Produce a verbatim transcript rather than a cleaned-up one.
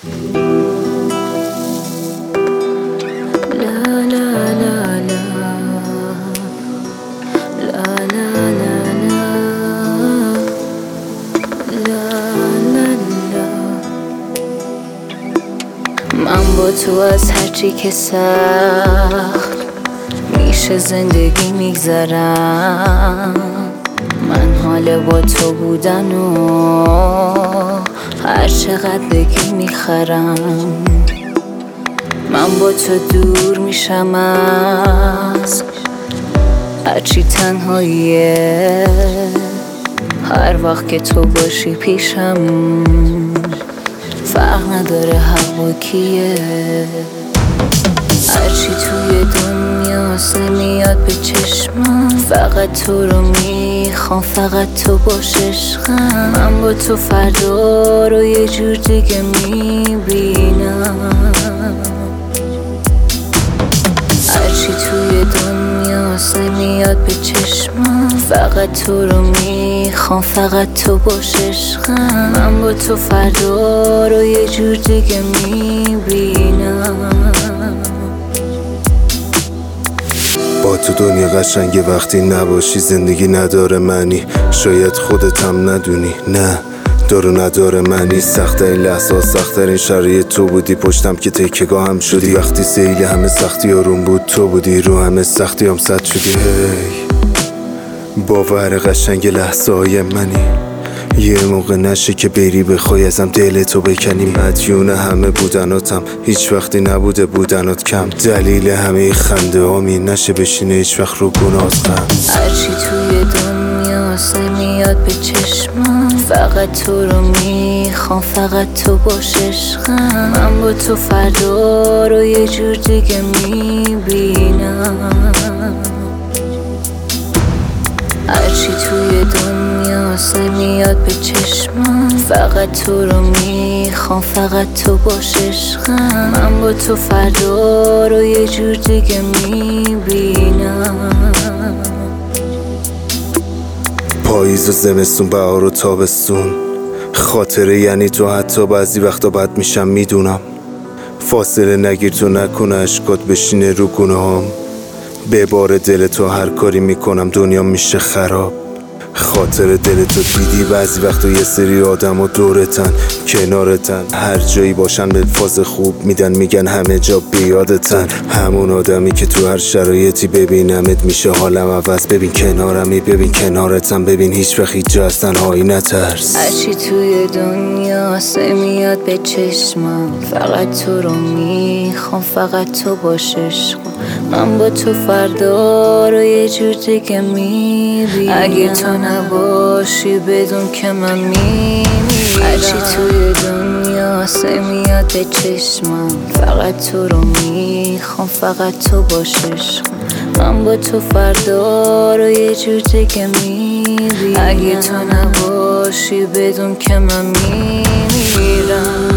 من با تو از هرچی که سخت میشه زندگی میگذرم. من حال با تو بودن و هر چقدر بگی میخرم. من با تو دور میشم از هرچی تنهاییه. هر وقت که تو باشی پیشم فرق نداره هوا کیه. هرچی توی دنیاست نمیاد به چشمم. فقط تو رو میخوام، فقط تو باش عشقم. من با تو فردا رو یه جور دیگه میبینم. هرچی توی دنیاست نمیاد به چشمم. فقط تو رو میخوام، فقط تو باش عشقم. من با تو فردا رو یه جور دیگه میبینم. با تو دنیا قشنگه وقتی نباشی. زندگی نداره معنی، شاید خودت هم ندونی. نه دارو نداره معنی. سخت‌ترین لحظه، سخت‌ترین شرایط تو بودی. پشتم که تکیه‌گاه هم شدی. وقتی سیل همه سختی آروم بود تو بودی. رو همه سختی هم صد شدی. هی باور قشنگ لحظه های منی. یه موقع نشه که بری بخوای ازم دلتو بکنی. مدیون همه بودناتم، هیچ وقتی نبوده بودنات کم. دلیل همه خنده هامی نشه بشینه هیچ وقت رو گناهت غم. هرچی توی دنیاست نمیاد به چشمم. فقط تو رو میخوام، فقط تو باش عشقم. من با تو فردا رو یه جور دیگه میبینم. هرچی توی دنیاست نمیاد به چشمم. فقط تو رو میخوام، فقط تو باش عشقم. من با تو فردا رو یه جور دیگه میبینم. پاییز و زمستون، بهار و تابستون، خاطره یعنی تو. حتی بعضی وقتا بد میشم میدونم. فاصله نگیر تو، نکنه اشکات بشینه رو گونه هم. به بار دل تو هر کاری میکنم دنیا میشه خراب. خاطر دل تو دیدی بعضی وقتا یه سری آدم و دورتن کنارتن. هر جایی باشن به فاز خوب میدن، میگن همه جا بیادتن. همون آدمی که تو هر شرایطی ببینمت میشه حالم عوض. ببین کنارمی، ببین کنارتم، ببین هیچ وقت هیچ جا از تنهایی نترس. هرچی توی دنیاست نمیاد به چشمم. فقط تو رو میخوام، فقط تو باش عشقم. من با تو فردا رو یه جور دیگه میبینم. اگه تو نباشی بدون که من میمیرم. هرچی توی دنیاست نمیاد به چشمم. فقط تو رو میخوام، فقط تو باش عشقم. من با تو فردا رو یه جور دیگه میبینم. اگه تو نباشی بدون که من میمیرم.